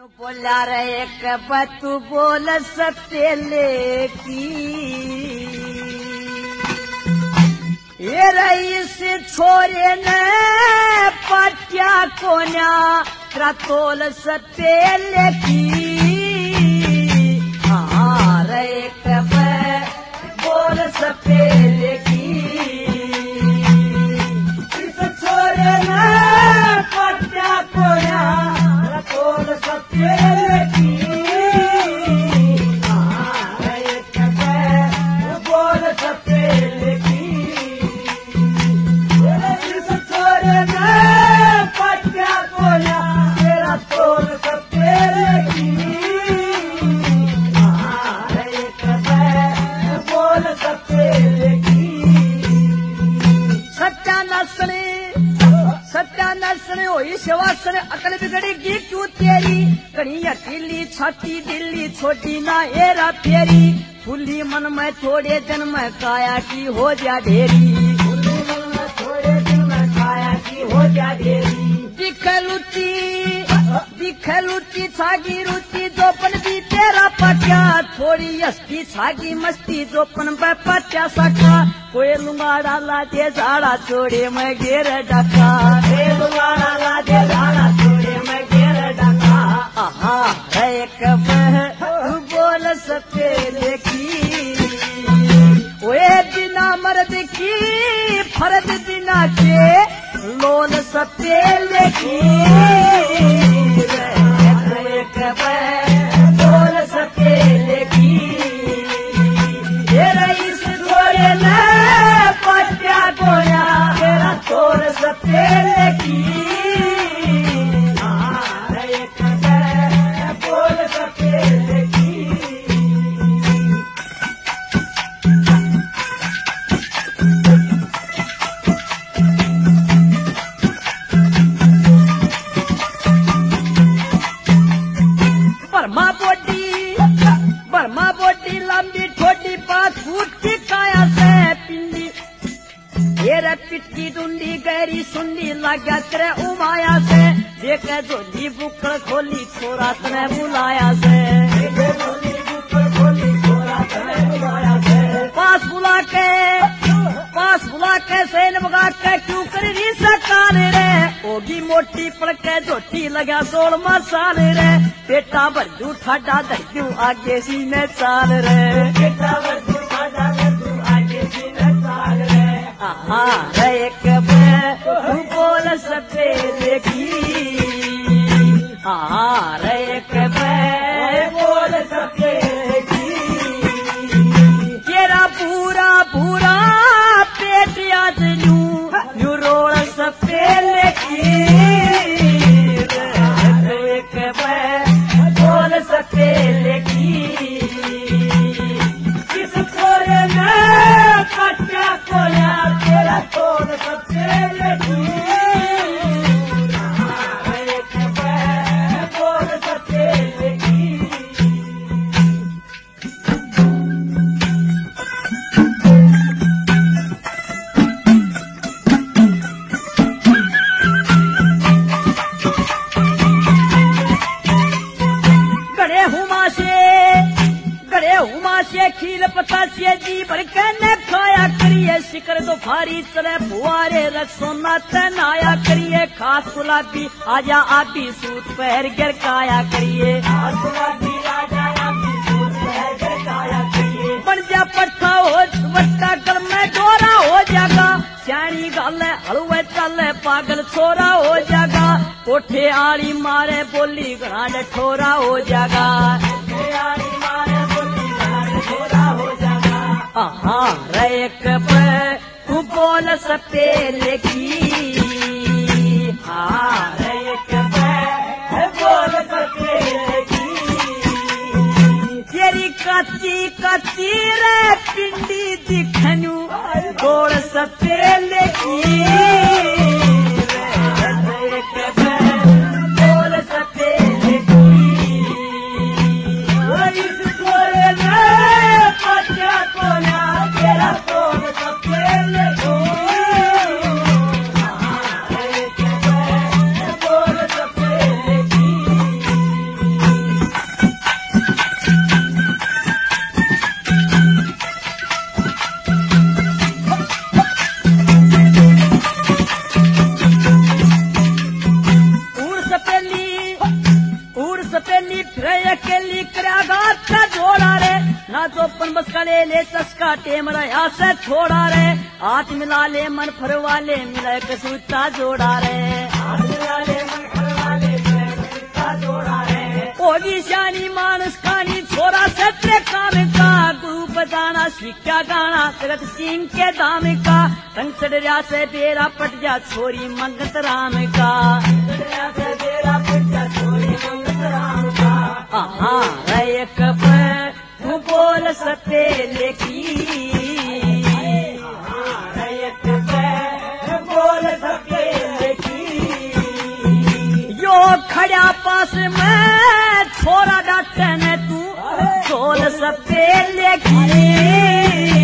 बोला रे कब तू बोल सपेले की ये रईस छोरे ने पट्या कोन्या क्रतोल सपेले की हाँ रे कब बोल सपेले की इस छोरे ने पट्या कोन्या क्रतोल सपेले की हाँ रे कब बोल सपेले की इस छोरे ने पट्या कोन्या क्रतोल सपेले की हाँ रे कब बोल सपेले की सत्यानाशने होई सेवासने अकल बिगड़ेगी क्यों तेरी कहीं अकेली छाती दिल्ली छोटी ना एरा फेरी फुल्ली मन में थोड़े दिन में काया की हो जा ढेरी फुल्ली मन में थोड़े दिन में काया की हो जा ढेरी दिखे लुची छागी रुचि जोपन भी तेरा पट्या थोड़ी हस्ती छागी मस्ती जोपन पे पट्या सका कोई लुंगाड़ा लादे झाड़ा छोड़े मैं घेर डका लुंगाड़ा लादे झाड़ा छोड़े मैं घेर डका आहा है कब बोल सपेले की वे बिना मर्द की फर्द बिना के लोल सपेले की बोल सपेले की ये रईस छोरे ने पट्या कोन्या तेरा तोल सपेले की बोल सपेले की बर्मा बोटी लंबी छोटी 5 फुट की काया से पिंडी ये पिटकी डुंडी गहरी सुंडी लगा तेरे उमाया से देख जोली बुकड़ खोली छोरा तने बुलाया से पास बुला के सेन बगा के क्यों कर रही सरकार रे होगी मोटी पड़ के झोटी लगा 16 मसाल रे पेटा भर जूठा धरक्यू आगे सीने चाल रे पेटा भर जूठा धरक्यू आगे सीने चाल रे आहा रे कब तू बोल सपेले की आहा रे कब बोल सपेले की तेरा पूरा पूरा पेट याद न्यू रोल सपेले की बोल सपेले की किस छोरे ने पट्या कोन्या तेरा तोल सपेले की बोल सपेले की से खील पता से जी भर के न खाया करिए शिकर तो भारी चले फुआरे रसोना तनाया करिए खास गुलाबी आजा आबी सूत पहर गिर काया करिए खास गुलाबी आजा आबी सूत पहर गिर काया करिए बन जा पट्टा हो वट्टा कर में डोरा हो जागा सियाणी गल हलवे चले पागल छोरा हो जागा कोठे आली मारे बोली घड़ा ठोरा हो जागा हाँ रे कब तू बोल सपेले की हाँ रे कब बोल सपेले की तेरी कच्ची कच्ची रे पिंडी दिखनू बोल सपेले की रे कब बोल सपेले की इस छोरे ने पट्या कोन्या तेरा तोल सपेले की बोल सपेले की सपेली फिर अकेली कराघात का जोड़ा रे ना जोपन बस का ले चस्का टेम रहा से छोड़ा रे हाथ मिला ले मन फरवा ले मिला कसूता जोड़ा रे हाथ मिला ले मन फरवा ले मिला कसूता जोड़ा रे होगी शानी मानस खानी छोरा सत्रे काम का गुरु बजाना शिक्षा गाना जगत सिंह के दाम का रंग चढ़िया से बेरा पट जा छोरी मंगत राम का बेरा पट जा छोरी मंगत राम का एक तू बोल सते लेकी एक बोल सते लेकी यो खड़ा पास में छोरा डाक्टर ने तू बोल सते लेकी